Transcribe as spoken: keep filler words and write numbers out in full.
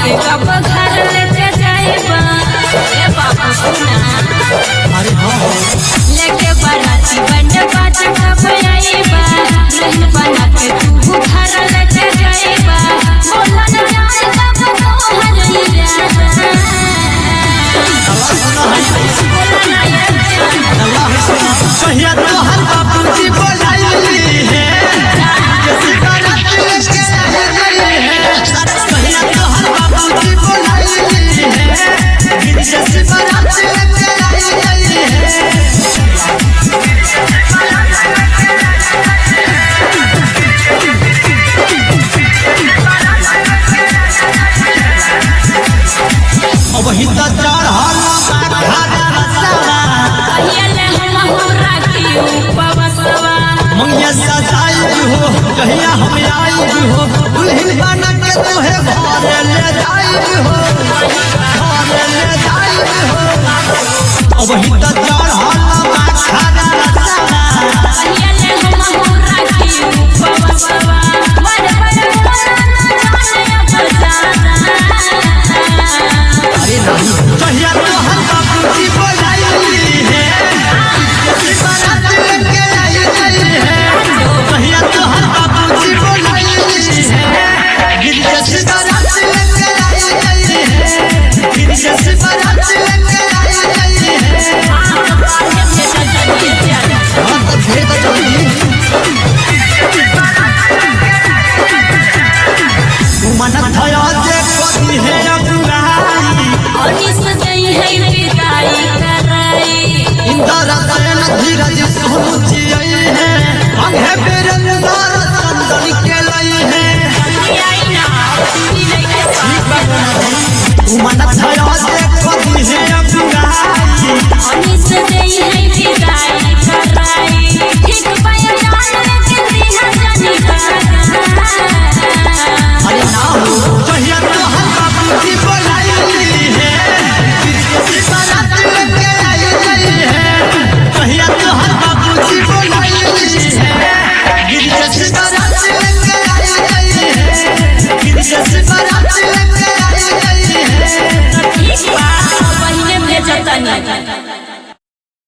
कब घर लेके जाइबा ए बाबू सुना अरे हां लेके बाराती बंड बाज कब आइबा रहन बना के तू घर लेके जाइबा बोला न जाए कब तोहर इरादा कहिया तोहर बाबूजी बोलाइली है जैसे बारात लेके आई है कहिया तोहर बाबूजी बोलाइली है जैसे बारात लेके आई है अब ही तो चढ़ल घाटा रसवा कहिया हम हमरा की उपवसवा मंगिया सजाई हो कहिया हम आई हो दुल्हन बना के तोहे घर ले जाई हो घर ले जाई हो अब ही तो चढ़ल घाटा रसवा कहिया हम हमरा की उपवसवा बड़ बड़ जाने बजाना अरे नहीं कहिया तोहर बाबूजी बोलाइली है जैसे बारात लेके आई है कहिया तोहर बाबूजी बोलाइली है जैसे बारात लेके आई है जैसे बारात लेके आई है हां तो भेद जल्दी तू मन थया जे कदी है अबुआई और सजई है विदाई कराई इंदरा सयन धीरज सोनू जियई है अंगे बेरंदार चंदन